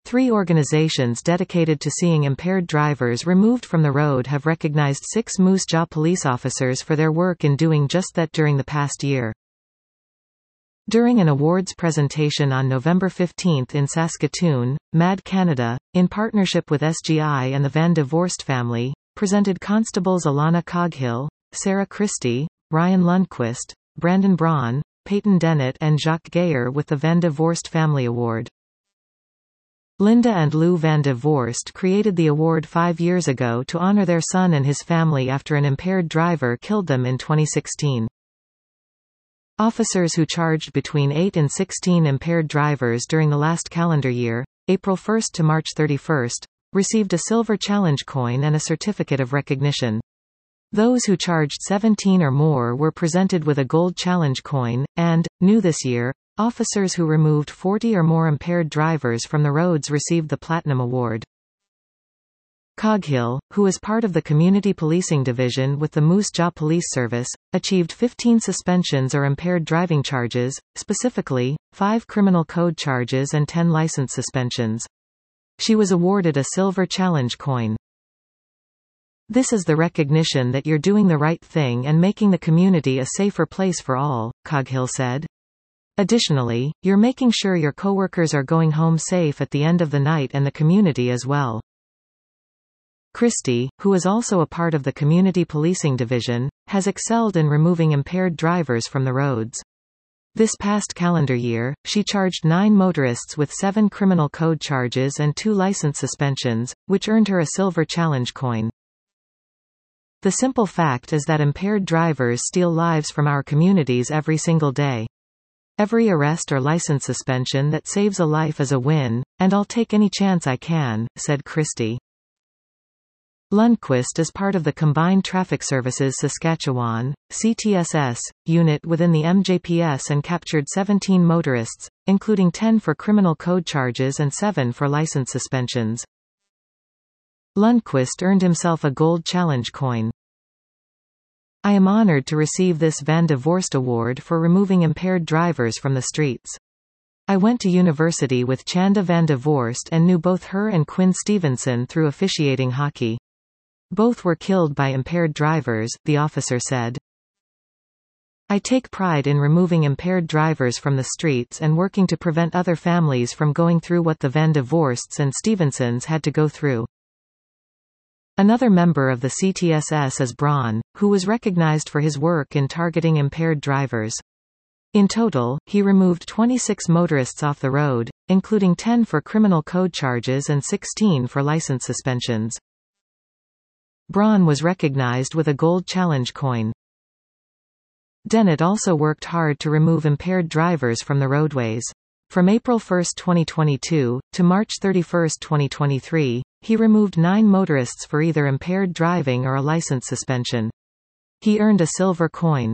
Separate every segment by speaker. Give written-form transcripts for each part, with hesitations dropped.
Speaker 1: 3 organizations dedicated to seeing impaired drivers removed from the road have recognized 6 Moose Jaw police officers for their work in doing just that during the past year. During an awards presentation on November 15 in Saskatoon, MAD Canada, in partnership with SGI and the Van de Vorst family, presented Constables Alana Coghill, Sarah Christie, Ryan Lundquist, Brandon Braun, Peyton Dennett and Jacques Gayer with the Van de Vorst Family Award. Linda and Lou Van de Vorst created the award 5 years ago to honor their son and his family after an impaired driver killed them in 2016. Officers who charged between 8 and 16 impaired drivers during the last calendar year, April 1 to March 31, received a silver challenge coin and a certificate of recognition. Those who charged 17 or more were presented with a gold challenge coin, and, new this year, officers who removed 40 or more impaired drivers from the roads received the Platinum Award. Coghill, who is part of the Community Policing Division with the Moose Jaw Police Service, achieved 15 suspensions or impaired driving charges, specifically, 5 criminal code charges and 10 license suspensions. She was awarded a silver challenge coin. "This is the recognition that you're doing the right thing and making the community a safer place for all," Coghill said. "Additionally, you're making sure your coworkers are going home safe at the end of the night and the community as well." Christie, who is also a part of the Community Policing Division, has excelled in removing impaired drivers from the roads. This past calendar year, she charged 9 motorists with 7 criminal code charges and 2 license suspensions, which earned her a silver challenge coin. "The simple fact is that impaired drivers steal lives from our communities every single day. Every arrest or license suspension that saves a life is a win, and I'll take any chance I can," said Christie. Lundquist is part of the Combined Traffic Services Saskatchewan, CTSS, unit within the MJPS and captured 17 motorists, including 10 for criminal code charges and 7 for license suspensions. Lundquist earned himself a gold challenge coin. "I am honored to receive this Van de Vorst Award for removing impaired drivers from the streets. I went to university with Chanda Van de Vorst and knew both her and Quinn Stevenson through officiating hockey. Both were killed by impaired drivers," the officer said. "I take pride in removing impaired drivers from the streets and working to prevent other families from going through what the Van de Vorsts and Stevensons had to go through." Another member of the CTSS is Braun, who was recognized for his work in targeting impaired drivers. In total, he removed 26 motorists off the road, including 10 for criminal code charges and 16 for license suspensions. Braun was recognized with a gold challenge coin. Dennett also worked hard to remove impaired drivers from the roadways. From April 1, 2022, to March 31, 2023, he removed 9 motorists for either impaired driving or a license suspension. He earned a silver coin.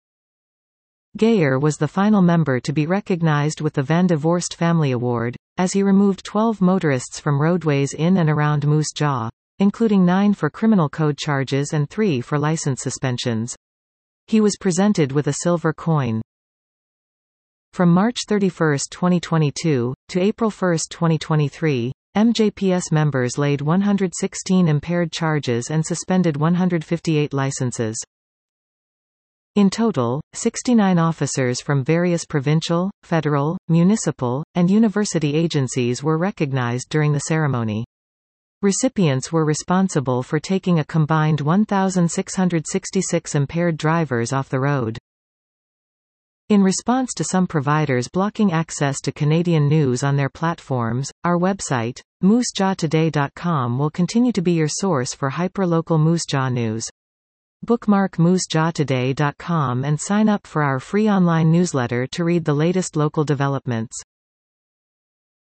Speaker 1: Gayer was the final member to be recognized with the Van de Vorst Family Award, as he removed 12 motorists from roadways in and around Moose Jaw, including 9 for criminal code charges and 3 for license suspensions. He was presented with a silver coin. From March 31, 2022, to April 1, 2023, MJPS members laid 116 impaired charges and suspended 158 licenses. In total, 69 officers from various provincial, federal, municipal, and university agencies were recognized during the ceremony. Recipients were responsible for taking a combined 1,666 impaired drivers off the road. In response to some providers blocking access to Canadian news on their platforms, our website, moosejawtoday.com, will continue to be your source for hyperlocal Moose Jaw news. Bookmark moosejawtoday.com and sign up for our free online newsletter to read the latest local developments.